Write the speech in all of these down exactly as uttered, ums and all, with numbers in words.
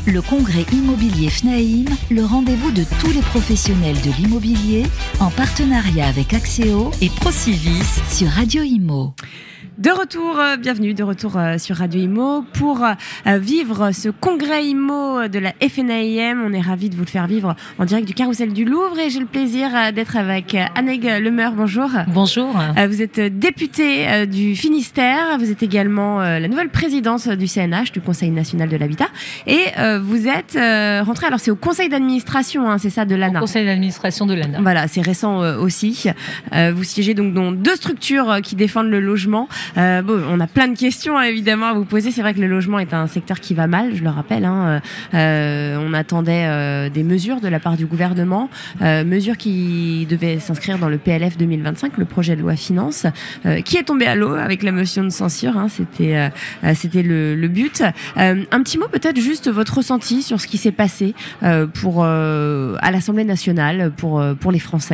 Le congrès immobilier F N A I M, le rendez-vous de tous les professionnels de l'immobilier, en partenariat avec Axéo et Procivis sur Radio Imo. De retour, euh, bienvenue, de retour euh, sur Radio Imo pour euh, vivre ce congrès Imo de la F N A I M. On est ravis de vous le faire vivre en direct du Carrousel du Louvre et j'ai le plaisir euh, d'être avec euh, Aneg Lemeur. Bonjour. Bonjour. Euh, vous êtes députée euh, du Finistère, vous êtes également euh, la nouvelle présidente du C N H, du Conseil national de l'habitat, et euh, vous êtes euh, rentrée, alors c'est au conseil d'administration, hein, c'est ça, de l'A N A. Au conseil d'administration de l'A N A. Voilà, c'est récent euh, aussi. Euh, vous siégez donc dans deux structures euh, qui défendent le logement. Euh, bon, on a plein de questions hein, évidemment à vous poser. C'est vrai que le logement est un secteur qui va mal, je le rappelle. Hein. Euh, on attendait euh, des mesures de la part du gouvernement, euh, mesures qui devaient s'inscrire dans le P L F deux mille vingt-cinq, le projet de loi finance, euh, qui est tombé à l'eau avec la motion de censure. Hein. C'était, euh, c'était le, le but. Euh, un petit mot peut-être juste votre ressenti sur ce qui s'est passé euh, pour euh, à l'Assemblée nationale pour euh, pour les Français.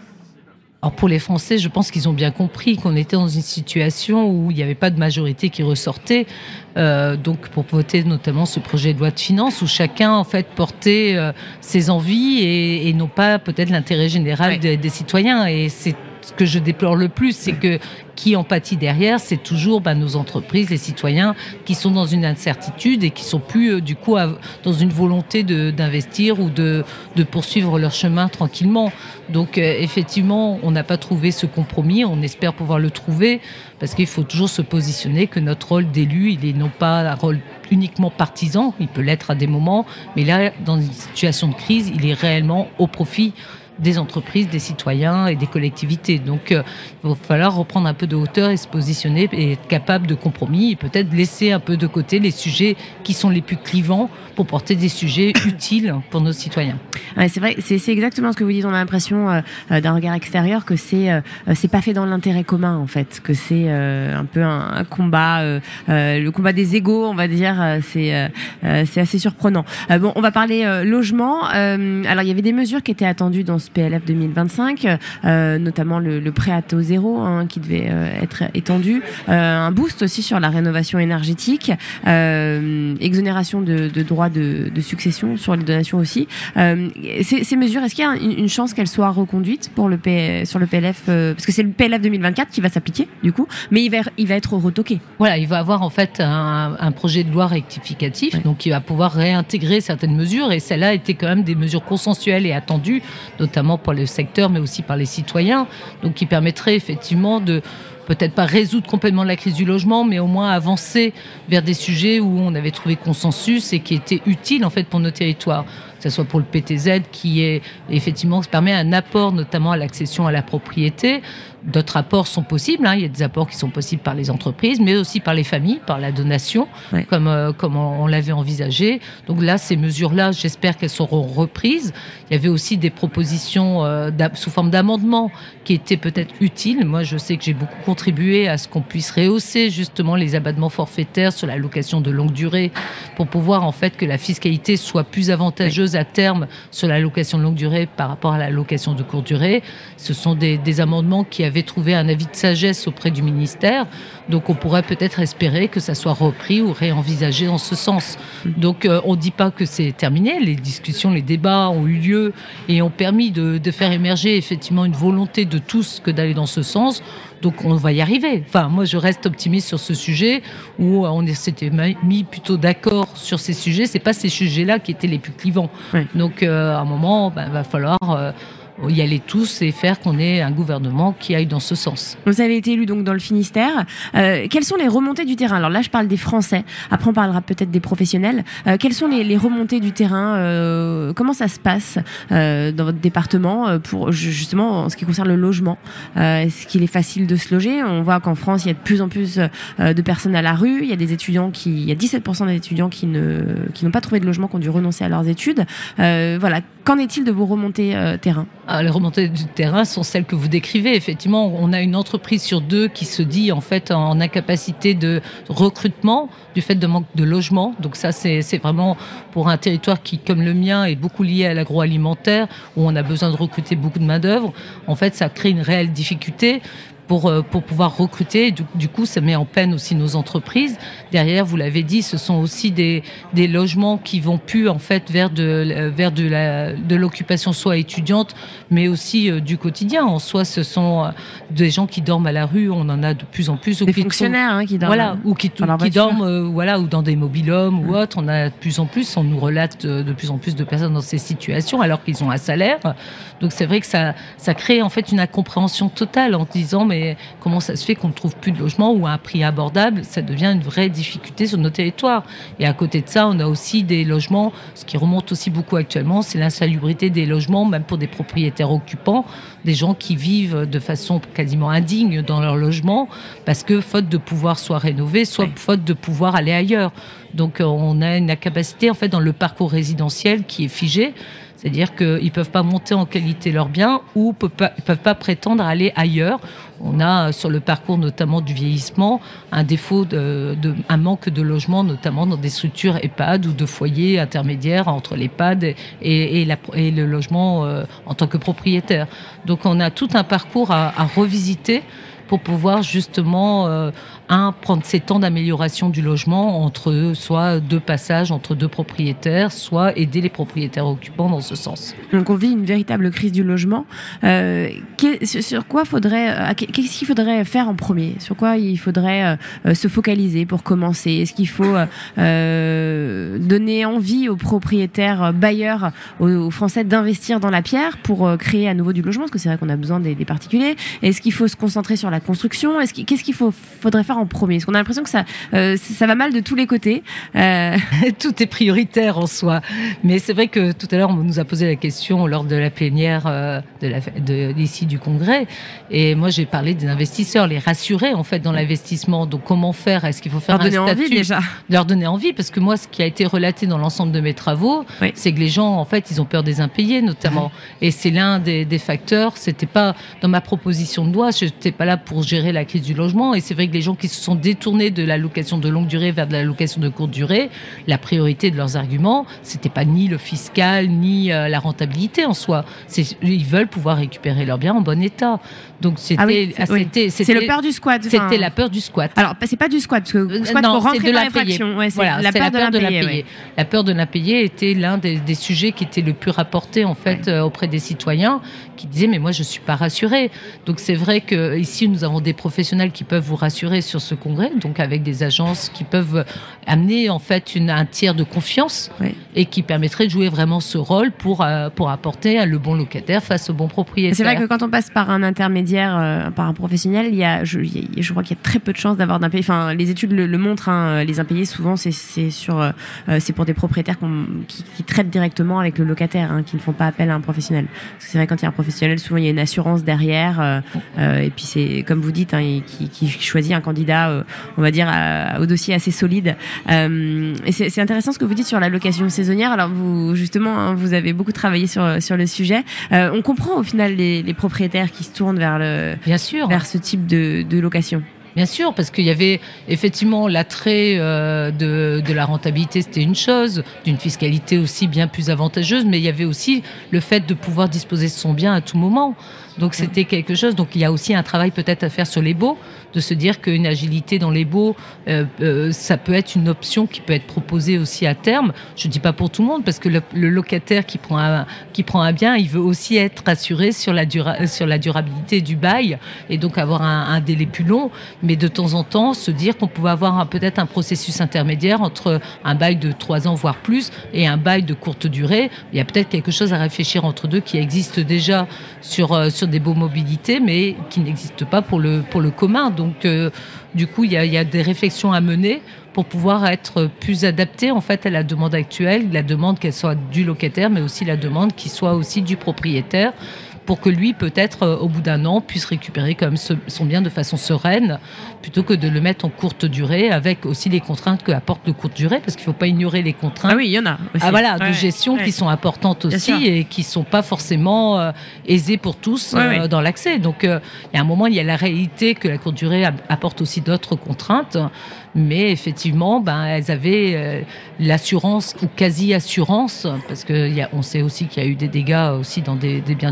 Alors pour les Français, je pense qu'ils ont bien compris qu'on était dans une situation où il n'y avait pas de majorité qui ressortait, euh, donc pour voter notamment ce projet de loi de finances où chacun en fait portait euh, ses envies et, et non pas peut-être l'intérêt général ouais. des, des citoyens. Et c'est ce que je déplore le plus, c'est que qui en pâtit derrière, c'est toujours bah, nos entreprises, les citoyens qui sont dans une incertitude et qui sont plus euh, du coup à, dans une volonté de, d'investir ou de, de poursuivre leur chemin tranquillement. Donc euh, effectivement, on n'a pas trouvé ce compromis, on espère pouvoir le trouver parce qu'il faut toujours se positionner que notre rôle d'élu, il est non pas un rôle uniquement partisan, il peut l'être à des moments, mais là, dans une situation de crise, il est réellement au profit des entreprises, des citoyens et des collectivités. Donc, euh, il va falloir reprendre un peu de hauteur et se positionner et être capable de compromis et peut-être laisser un peu de côté les sujets qui sont les plus clivants pour porter des sujets utiles pour nos citoyens. Ouais, c'est vrai, c'est, c'est exactement ce que vous dites. On a l'impression euh, d'un regard extérieur que c'est euh, c'est pas fait dans l'intérêt commun en fait, que c'est euh, un peu un, un combat, euh, euh, le combat des égos, on va dire. Euh, c'est euh, c'est assez surprenant. Euh, bon, on va parler euh, logement. Euh, alors, il y avait des mesures qui étaient attendues dans ce P L F deux mille vingt-cinq, euh, notamment le, le prêt à taux zéro hein, qui devait euh, être étendu, euh, un boost aussi sur la rénovation énergétique, euh, exonération de, de droits de, de succession sur les donations aussi. Euh, ces, ces mesures, est-ce qu'il y a une, une chance qu'elles soient reconduites pour le P, sur le P L F euh, parce que c'est le P L F deux mille vingt-quatre qui va s'appliquer du coup, mais il va, il va être retoqué. Voilà, il va avoir en fait un, un projet de loi rectificatif, ouais. donc il va pouvoir réintégrer certaines mesures et celles-là étaient quand même des mesures consensuelles et attendues, notamment pour le secteur, mais aussi par les citoyens, donc qui permettrait effectivement de peut-être pas résoudre complètement la crise du logement, mais au moins avancer vers des sujets où on avait trouvé consensus et qui étaient utiles en fait pour nos territoires. Que ce soit pour le P T Z, qui est effectivement qui permet un apport notamment à l'accession à la propriété. D'autres apports sont possibles, hein. Il y a des apports qui sont possibles par les entreprises, mais aussi par les familles, par la donation, ouais. comme, euh, comme on, on l'avait envisagé. Donc là, ces mesures-là, j'espère qu'elles seront reprises. Il y avait aussi des propositions euh, sous forme d'amendements qui étaient peut-être utiles. Moi, je sais que j'ai beaucoup contribué à ce qu'on puisse rehausser justement les abattements forfaitaires sur la location de longue durée pour pouvoir en fait que la fiscalité soit plus avantageuse à terme sur la location de longue durée par rapport à la location de courte durée. Ce sont des, des amendements qui avaient trouvé un avis de sagesse auprès du ministère. Donc, on pourrait peut-être espérer que ça soit repris ou réenvisagé en ce sens. Donc, euh, on ne dit pas que c'est terminé. Les discussions, les débats ont eu lieu et ont permis de, de faire émerger effectivement une volonté de tous que d'aller dans ce sens. Donc, on va y arriver. Enfin, moi, je reste optimiste sur ce sujet où on s'était mis plutôt d'accord sur ces sujets. C'est pas ces sujets-là qui étaient les plus clivants. Oui. Donc, euh, à un moment, ben, va falloir euh, y aller tous et faire qu'on ait un gouvernement qui aille dans ce sens. Vous avez été élu donc dans le Finistère. Euh, quelles sont les remontées du terrain ? Alors là, je parle des Français. Après, on parlera peut-être des professionnels. Euh, quelles sont les, les remontées du terrain ? euh, Comment ça se passe euh, dans votre département pour justement en ce qui concerne le logement ? euh, Est-ce qu'il est facile de se loger ? On voit qu'en France, il y a de plus en plus euh, de personnes à la rue. Il y a des étudiants qui, il y a dix-sept pour cent des étudiants qui ne, qui n'ont pas trouvé de logement, qui ont dû renoncer à leurs études. Euh, voilà. Qu'en est-il de vos remontées euh, terrain ? Ah, les remontées du terrain sont celles que vous décrivez. Effectivement, on a une entreprise sur deux qui se dit en fait en incapacité de recrutement du fait de manque de logement. Donc ça, c'est, c'est vraiment pour un territoire qui, comme le mien, est beaucoup lié à l'agroalimentaire, où on a besoin de recruter beaucoup de main-d'œuvre. En fait, ça crée une réelle difficulté. pour, euh, pour pouvoir recruter. Du, du coup, ça met en peine aussi nos entreprises. Derrière, vous l'avez dit, ce sont aussi des, des logements qui vont plus en fait vers de, vers de, la, de l'occupation soit étudiante, mais aussi euh, du quotidien. En soi, ce sont euh, des gens qui dorment à la rue, on en a de plus en plus. Des fonctionnaires hein, qui dorment. Voilà, ou qui, qui dorment euh, voilà, ou dans des mobil-homes mmh. ou autres. On a de plus en plus, on nous relate de plus en plus de personnes dans ces situations alors qu'ils ont un salaire. Donc c'est vrai que ça, ça crée en fait une incompréhension totale en disant mais comment ça se fait qu'on ne trouve plus de logement ou à un prix abordable. Ça devient une vraie difficulté sur nos territoires. Et à côté de ça, on a aussi des logements, ce qui remonte aussi beaucoup actuellement, c'est l'insalubrité des logements, même pour des propriétaires occupants, des gens qui vivent de façon quasiment indigne dans leur logement parce que faute de pouvoir soit rénover, soit oui. faute de pouvoir aller ailleurs. Donc on a une capacité en fait dans le parcours résidentiel qui est figé. C'est-à-dire qu'ils ne peuvent pas monter en qualité leurs biens ou ne peuvent, peuvent pas prétendre à aller ailleurs. On a sur le parcours notamment du vieillissement un défaut, de, de, un manque de logement, notamment dans des structures EHPAD ou de foyers intermédiaires entre l'EHPAD et, et, la, et le logement euh, en tant que propriétaire. Donc on a tout un parcours à, à revisiter pour pouvoir justement, euh, un, prendre ces temps d'amélioration du logement entre soit deux passages entre deux propriétaires, soit aider les propriétaires occupants dans ce sens. Donc on vit une véritable crise du logement. Euh, sur quoi faudrait, qu'est-ce qu'il faudrait faire en premier ? Sur quoi il faudrait euh, se focaliser pour commencer ? Est-ce qu'il faut euh, donner envie aux propriétaires bailleurs, aux, aux Français d'investir dans la pierre pour euh, créer à nouveau du logement ? Parce que c'est vrai qu'on a besoin des, des particuliers. Est-ce qu'il faut se concentrer sur la construction ? Est-ce qu'il, qu'est-ce qu'il faut, faudrait faire en premier ? Parce qu'on a l'impression que ça, euh, ça va mal de tous les côtés. Euh... Tout est prioritaire en soi. Mais c'est vrai que tout à l'heure, on nous a posé la question lors de la plénière euh, de la, de, d'ici du Congrès. Et moi, j'ai parlé des investisseurs, les rassurer en fait dans l'investissement. Donc, comment faire ? Est-ce qu'il faut faire leur un donner statut ? Envie, déjà. Leur donner envie, parce que moi, ce qui a été relaté dans l'ensemble de mes travaux, oui. c'est que les gens, en fait, ils ont peur des impayés, notamment. Et c'est l'un des, des facteurs. C'était pas dans ma proposition de loi. Je n'étais pas là pour gérer la crise du logement. Et c'est vrai que les gens qui se sont détournés de la location de longue durée vers de la location de courte durée, la priorité de leurs arguments, c'était pas ni le fiscal, ni euh, la rentabilité en soi. C'est, ils veulent pouvoir récupérer leurs biens en bon état. Donc c'était, ah oui, c'était, oui. c'était, c'est le peur du squat. C'était enfin... la peur du squat. Alors c'est pas du squat parce que le squat non, pour rentrer c'est de dans l'infraction. Ouais, c'est voilà, la, c'est peur la peur de l'impayé. l'impayé. Ouais. La peur de l'impayé était l'un des, des sujets qui était le plus rapporté en fait ouais. euh, auprès des citoyens, qui disaient mais moi je suis pas rassuré. Donc c'est vrai que ici nous avons des professionnels qui peuvent vous rassurer sur ce congrès, donc avec des agences qui peuvent amener en fait une, un tiers de confiance ouais. et qui permettrait de jouer vraiment ce rôle pour euh, pour apporter le bon locataire face au bon propriétaire. C'est vrai que quand on passe par un intermédiaire, euh, par un professionnel, il y a, je, il y a, je crois qu'il y a très peu de chances d'avoir d'impayés. Enfin, les études le, le montrent. Hein, les impayés, souvent, c'est, c'est sur, euh, c'est pour des propriétaires qui, qui traitent directement avec le locataire, hein, qui ne font pas appel à un professionnel. Parce que c'est vrai quand il y a un professionnel, souvent il y a une assurance derrière. Euh, euh, et puis c'est comme vous dites, hein, qui, qui choisit un candidat, euh, on va dire, à, au dossier assez solide. Euh, et c'est, c'est intéressant ce que vous dites sur la location saisonnière. Alors vous, justement, hein, vous avez beaucoup travaillé sur sur le sujet. Euh, on comprend au final les, les propriétaires qui se tournent vers le, bien sûr, vers ce type de, de location. Bien sûr, parce qu'il y avait effectivement l'attrait euh, de, de la rentabilité, c'était une chose, d'une fiscalité aussi bien plus avantageuse, mais il y avait aussi le fait de pouvoir disposer de son bien à tout moment. Donc c'était quelque chose. Donc il y a aussi un travail peut-être à faire sur les baux, de se dire qu'une agilité dans les baux, euh, euh, ça peut être une option qui peut être proposée aussi à terme. Je dis pas pour tout le monde, parce que le, le locataire qui prend un qui prend un bien, il veut aussi être assuré sur la dura, sur la durabilité du bail et donc avoir un, un délai plus long. Mais de temps en temps, se dire qu'on pouvait avoir un, peut-être un processus intermédiaire entre un bail de trois ans voire plus et un bail de courte durée. Il y a peut-être quelque chose à réfléchir entre deux qui existe déjà sur euh, sur des baux mobilité, mais qui n'existe pas pour le, pour le commun. Donc, euh, du coup, il y a, il y a des réflexions à mener pour pouvoir être plus adapté en fait à la demande actuelle, la demande qu'elle soit du locataire, mais aussi la demande qui soit aussi du propriétaire, pour que lui, peut-être, euh, au bout d'un an, puisse récupérer quand même ce, son bien de façon sereine, plutôt que de le mettre en courte durée, avec aussi les contraintes que apporte le courte durée, parce qu'il ne faut pas ignorer les contraintes. Ah oui, il y en a aussi. Ah, voilà, ouais, de gestion ouais. qui sont importantes aussi et qui ne sont pas forcément euh, aisées pour tous euh, ouais, ouais. dans l'accès. Donc, euh, il y a un moment, il y a la réalité que la courte durée apporte aussi d'autres contraintes, mais effectivement, ben, elles avaient euh, l'assurance ou quasi-assurance, parce qu'on sait aussi qu'il y a eu des dégâts aussi dans des, des biens de courte durée,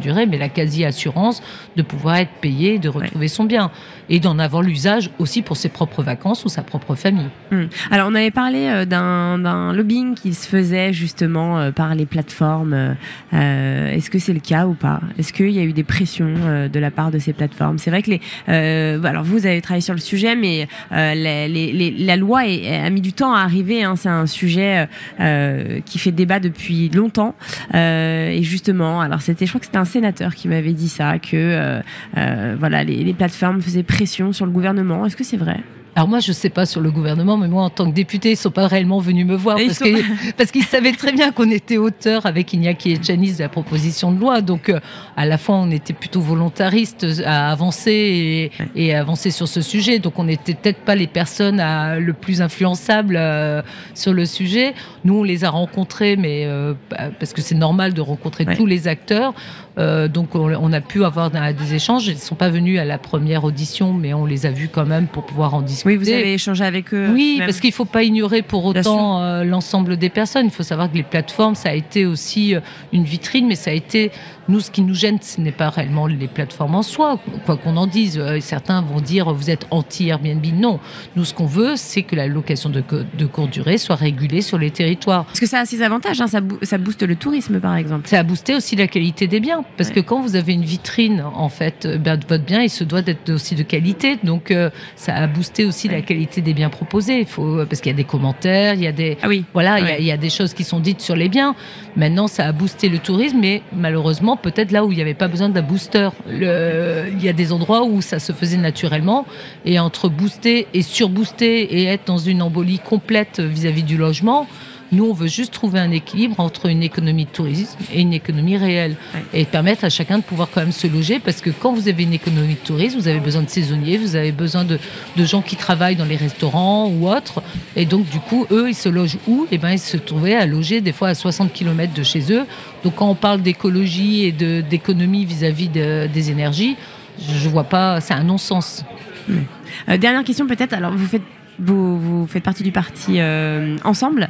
durée, mais la quasi-assurance de pouvoir être payé, de retrouver ouais. son bien et d'en avoir l'usage aussi pour ses propres vacances ou sa propre famille. Hum. Alors, on avait parlé euh, d'un, d'un lobbying qui se faisait justement euh, par les plateformes. Euh, est-ce que c'est le cas ou pas ? Est-ce qu'il y a eu des pressions euh, de la part de ces plateformes ? C'est vrai que les... Euh, alors, vous avez travaillé sur le sujet, mais euh, les, les, les, la loi est, a mis du temps à arriver. Hein. C'est un sujet euh, qui fait débat depuis longtemps. Euh, et justement, alors c'était, je crois que c'était un sénateur qui m'avait dit ça, que euh, euh, voilà, les, les plateformes faisaient pression sur le gouvernement. Est-ce que c'est vrai ? Alors moi, je ne sais pas sur le gouvernement, mais moi, en tant que députée, ils ne sont pas réellement venus me voir parce, que, pas... parce qu'ils savaient très bien qu'on était auteur avec Iñaki Etxaniz de la proposition de loi. Donc, euh, à la fois, on était plutôt volontaristes à avancer et, ouais. et à avancer sur ce sujet. Donc, on n'était peut-être pas les personnes à, le plus influençables euh, sur le sujet. Nous, on les a rencontrés, mais euh, parce que c'est normal de rencontrer ouais. tous les acteurs. Euh, donc, on, on a pu avoir des échanges. Ils ne sont pas venus à la première audition, mais on les a vus quand même pour pouvoir en discuter. Oui, vous avez échangé avec eux. Oui, même. Parce qu'il ne faut pas ignorer pour autant euh, l'ensemble des personnes. Il faut savoir que les plateformes, ça a été aussi euh, une vitrine, mais ça a été... Nous, ce qui nous gêne, ce n'est pas réellement les plateformes en soi, quoi qu'on en dise. Euh, certains vont dire, vous êtes anti-Airbnb. Non. Nous, ce qu'on veut, c'est que la location de, de courte durée soit régulée sur les territoires. Parce que ça a ses avantages, hein, ça, bo- ça booste le tourisme, par exemple. Ça a boosté aussi la qualité des biens. Parce ouais. que quand vous avez une vitrine, en fait, ben, votre bien, il se doit d'être aussi de qualité. Donc, euh, ça a boosté aussi ouais. la qualité des biens proposés. Il faut, parce qu'il y a des commentaires, il y a des... Ah oui. Voilà, ah il, y a, oui. il y a des choses qui sont dites sur les biens. Maintenant, ça a boosté le tourisme, mais malheureusement, peut-être là où il n'y avait pas besoin d'un booster. Le, il y a des endroits où ça se faisait naturellement. Et entre booster et surbooster et être dans une embolie complète vis-à-vis du logement, nous, on veut juste trouver un équilibre entre une économie de tourisme et une économie réelle. Ouais. Et permettre à chacun de pouvoir quand même se loger. Parce que quand vous avez une économie de tourisme, vous avez besoin de saisonniers, vous avez besoin de, de gens qui travaillent dans les restaurants ou autres. Et donc, du coup, eux, ils se logent où ? Eh bien, ils se trouvaient à loger des fois à soixante kilomètres de chez eux. Donc, quand on parle d'écologie et de, d'économie vis-à-vis de, des énergies, je ne vois pas... C'est un non-sens. Mmh. Euh, dernière question peut-être. Alors, vous faites... Vous, vous faites partie du parti euh, Ensemble.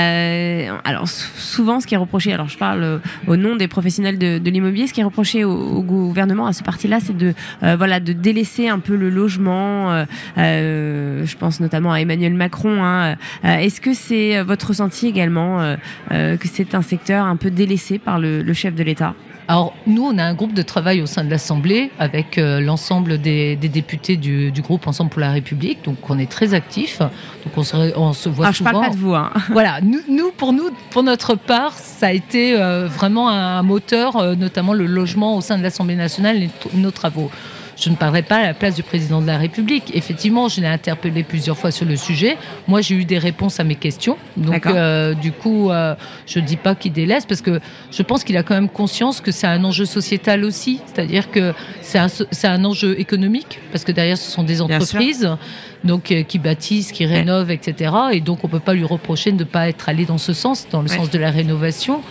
Euh, alors souvent, ce qui est reproché, alors je parle euh, au nom des professionnels de, de l'immobilier, ce qui est reproché au, au gouvernement à ce parti-là, c'est de euh, voilà de délaisser un peu le logement. Euh, euh, je pense notamment à Emmanuel Macron. Hein. Euh, est-ce que c'est votre ressenti également euh, euh, que c'est un secteur un peu délaissé par le, le chef de l'État ? Alors, nous, on a un groupe de travail au sein de l'Assemblée avec euh, l'ensemble des, des députés du, du groupe Ensemble pour la République. Donc, on est très actifs. Donc, on se, on se voit Alors, souvent. Je parle pas de vous. Hein. Voilà. Nous, nous, pour nous, pour notre part, ça a été euh, vraiment un moteur, euh, notamment le logement au sein de l'Assemblée nationale et t- nos travaux. Je ne parlerai pas à la place du président de la République. Effectivement, je l'ai interpellé plusieurs fois sur le sujet. Moi, j'ai eu des réponses à mes questions. Donc, euh, du coup, euh, je ne dis pas qu'il délaisse parce que je pense qu'il a quand même conscience que c'est un enjeu sociétal aussi. C'est-à-dire que c'est un, c'est un enjeu économique parce que derrière, ce sont des entreprises donc, euh, qui bâtissent, qui rénovent, ouais. et cetera. Et donc, on ne peut pas lui reprocher de ne pas être allé dans ce sens, dans le ouais. sens de la rénovation.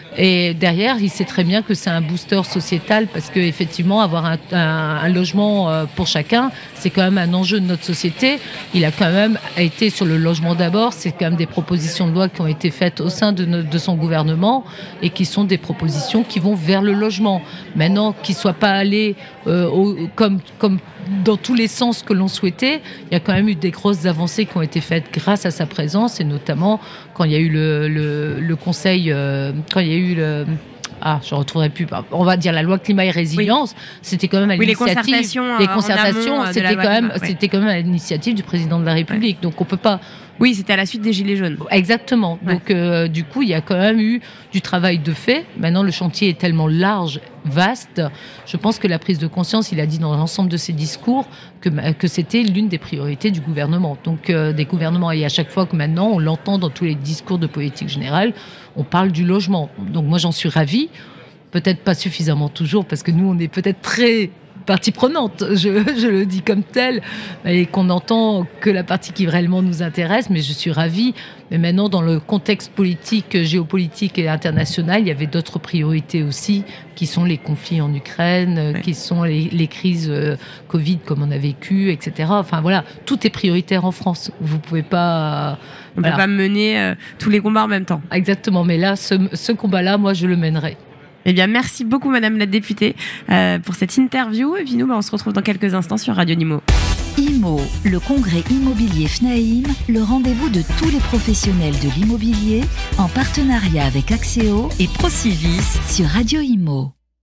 Et derrière, il sait très bien que c'est un booster sociétal parce qu'effectivement, avoir un, un, un logement pour chacun, c'est quand même un enjeu de notre société. Il a quand même été sur le logement d'abord. C'est quand même des propositions de loi qui ont été faites au sein de, notre, de son gouvernement et qui sont des propositions qui vont vers le logement. Maintenant, qu'ils ne soient pas allés euh, au, comme... comme dans tous les sens que l'on souhaitait, il y a quand même eu des grosses avancées qui ont été faites grâce à sa présence et notamment quand il y a eu le, le, le conseil, euh, quand il y a eu le... Ah, je ne retrouverai plus. On va dire la loi climat et résilience. Oui. C'était quand même à oui, l'initiative. Les concertations, les concertations amont, c'était, quand même, ouais. c'était quand même à l'initiative du président de la République. Ouais. Donc on peut pas. Oui, c'était à la suite des Gilets jaunes. Exactement. Ouais. Donc euh, du coup, il y a quand même eu du travail de fait. Maintenant, le chantier est tellement large, vaste. Je pense que la prise de conscience, il a dit dans l'ensemble de ses discours que que c'était l'une des priorités du gouvernement. Donc euh, des gouvernements et à chaque fois que maintenant on l'entend dans tous les discours de politique générale, on parle du logement. Donc moi, j'en suis ravie. Peut-être pas suffisamment toujours, parce que nous, on est peut-être très partie prenante, je, je le dis comme tel, et qu'on entend que la partie qui réellement nous intéresse, mais je suis ravie. Mais maintenant, dans le contexte politique, géopolitique et international, il y avait d'autres priorités aussi, qui sont les conflits en Ukraine, ouais. qui sont les, les crises euh, Covid, comme on a vécu, et cetera. Enfin voilà, tout est prioritaire en France. Vous pouvez pas... Euh, on ne voilà. peut pas mener euh, tous les combats en même temps. Exactement, mais là, ce, ce combat-là, moi, je le mènerai. Eh bien, merci beaucoup, Madame la députée, euh, pour cette interview. Et puis nous, bah, on se retrouve dans quelques instants sur Radio Imo. Imo, le congrès immobilier FNAIM, le rendez-vous de tous les professionnels de l'immobilier, en partenariat avec Axéo et Procivis sur Radio Imo.